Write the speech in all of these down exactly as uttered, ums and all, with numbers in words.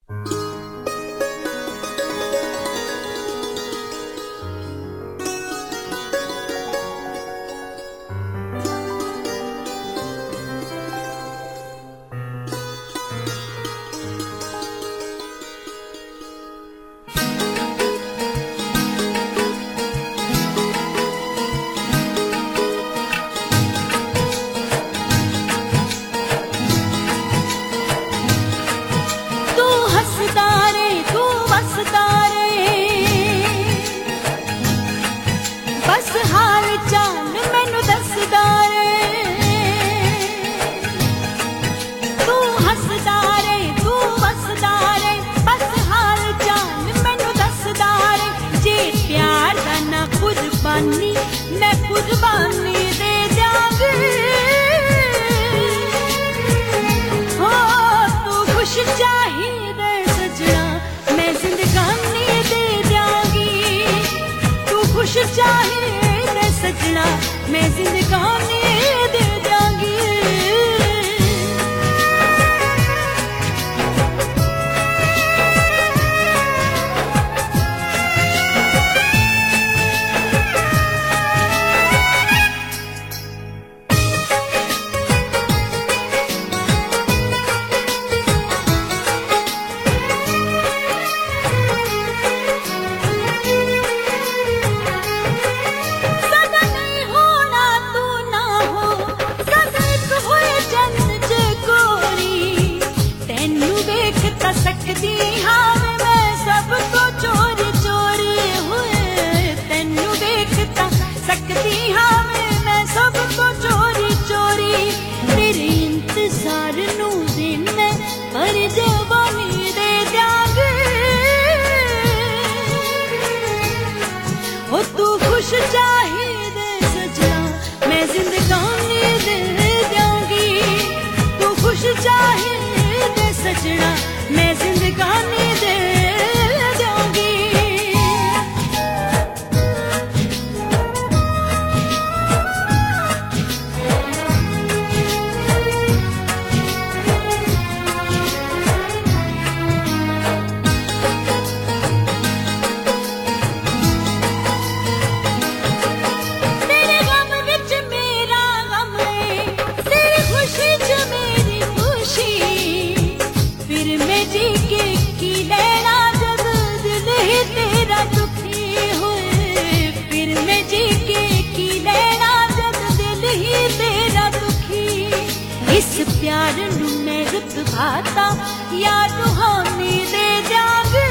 मैं कुर्बानी दे जाऊंगी। हो तू खुश चाहिए सजना, मैं जिंदगानी दे जाऊंगी। तू खुश चाहिए सजना, मैं जिंदगानी दे जाऊंगी। खुश चाहिए सजना, मैं जिंदगानी दे जाऊंगी। तू खुश चाहिए सजना, मैं जिंदगानी दे जाऊंगी। इस प्यार नू मैं रुत भाता या रूहानी दे जाऊंगी।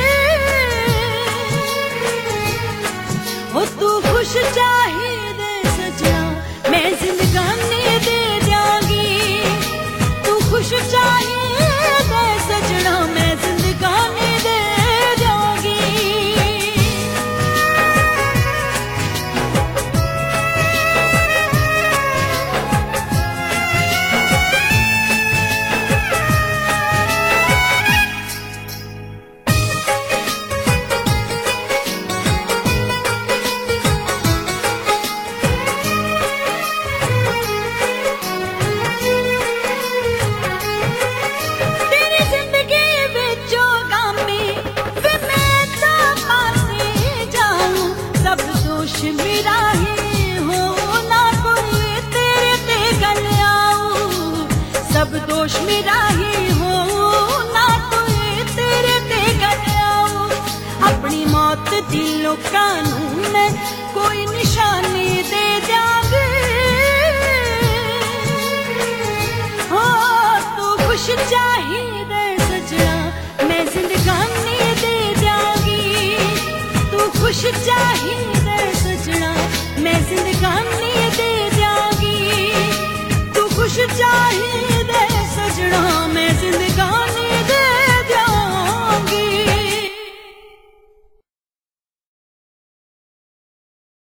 हो तू खुश चाहिए सजना, मैं जिंदगानी दे जाऊंगी। तू खुश चाहिए सजना, मैं जिंदगानी दे जाऊंगी। मेरा ही हो ना कोई तेरे ते गल आऊ। सब दोष मेरा ही हो ना कोई तेरे ते गल आऊ। अपनी मौत दी लोकां नू मैं कोई निशानी दे जाऊंगी। हो तू खुश चाहिए सजना, मैं जिंदगानी दे जाऊंगी। तू खुश चाहिए